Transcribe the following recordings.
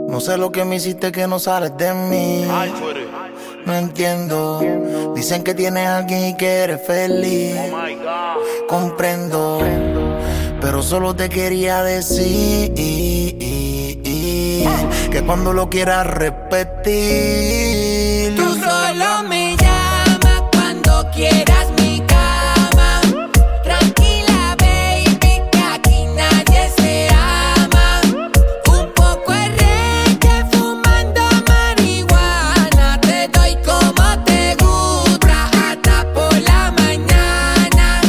No sé lo que me hiciste que no sales de mí. No entiendo. Dicen que tienes a alguien y que eres feliz. Comprendo. Pero solo te quería decir que cuando lo quieras repetir, tú solo me llamas cuando quieras mi cama. Tranquila, baby, que aquí nadie se ama. Un poco de reggae fumando marihuana. Te doy como te gusta hasta por la mañana.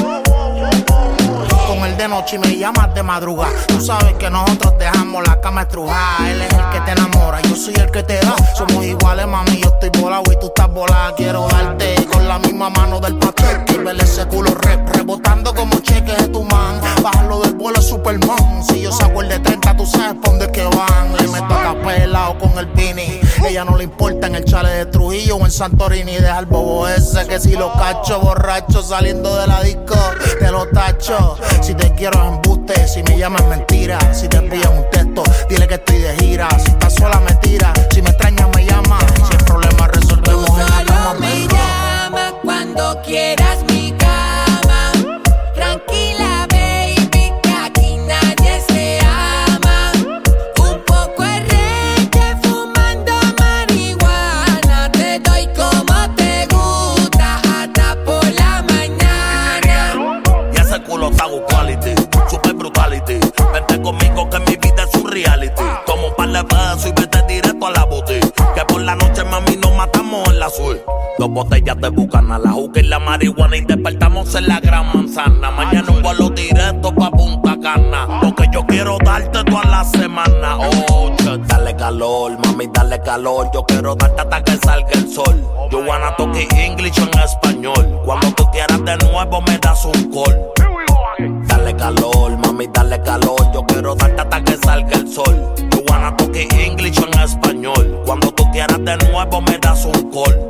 Con el de noche y me llamas de madrugada. Tú sabes que nosotros dejamos la cama estrujada. Él es el que te enamora, yo soy el que te da. Somos iguales, mami, yo estoy volado y tú estás volada. Quiero darte con la misma mano del pastel. Y ver ese culo rebotando como cheques de tu man. Bajarlo del vuelo Superman. Si yo saco el de 30, tú sabes pa' dónde es que van. Le meto a capela o con el Vini. Ella no le importa en el chale de Trujillo o en Santorini. Deja el bobo ese que si lo cacho borracho saliendo de la disco te lo tacho. Si te quiero es embuste, si me llamas mentira. Si te pillan un texto, dile que estoy de gira. Si estás sola me tira, si me extrañas me llama. Si el problema resolvemos Tú en la cama. solo me llamas cuando quieras mi cama. Tranquila, baby, que aquí nadie se ama. Un poco de reggae fumando marihuana. Te doy como te gusta hasta por la mañana. Y ese culo está good quality, super brutality. Vente conmigo que mi vida es un reality. Tomo un par de besos y vete directo a la boutique. Que por la noche, mami, nos matamos en la suite. 2 botellas de Bucana, la juca y la marihuana. Y despertamos en la Gran Manzana. Mañana un vuelo directo pa' Punta Cana. Porque yo quiero darte toda la semana. Oh, dale calor, mami, dale calor. Yo quiero darte hasta que salga el sol. You wanna talk English o en español. Cuando tú quieras de nuevo me das un call. Dale calor, mami, dale calor. Yo quiero darte hasta que salga el sol. You wanna talk English o en español. Cuando tú quieras de nuevo me das un call.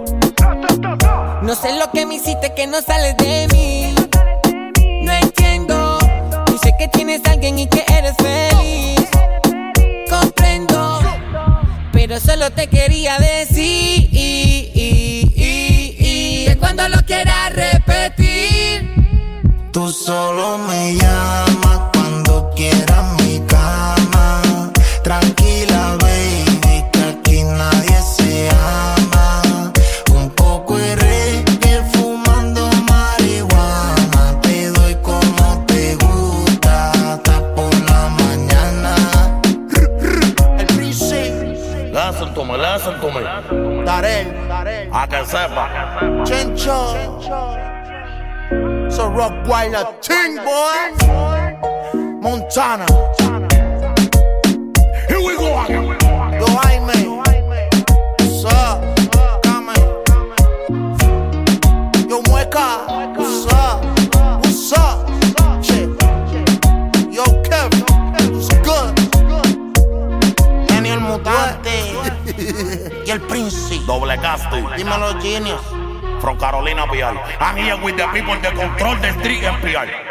No sé lo que me hiciste que no sales de mí. No entiendo. Yo sé que tienes a alguien y que eres feliz. Comprendo. Pero solo te quería decir que cuando lo quieras repetir, tú solo me llamas cuando quieras mi cama. Tranquila, baby, que aquí nadie se ama. Un poco de reggae fumando marihuana. Te doy como te gusta hasta por la mañana. El príncipe. Listen to me. Darel. A que sepa. Chencho. So rock while a ting, boy. Montana. Here we go again. Yo, Jaime. What's up? Come. Yo, Mueca. What's up? What's up? Shit. Yo, Kev. What's good? Danny el Mutante. Y el Príncipe. Doble Casti. Dímelo, Genius. From Carolina PR. I'm here with the people, the control the street NPR.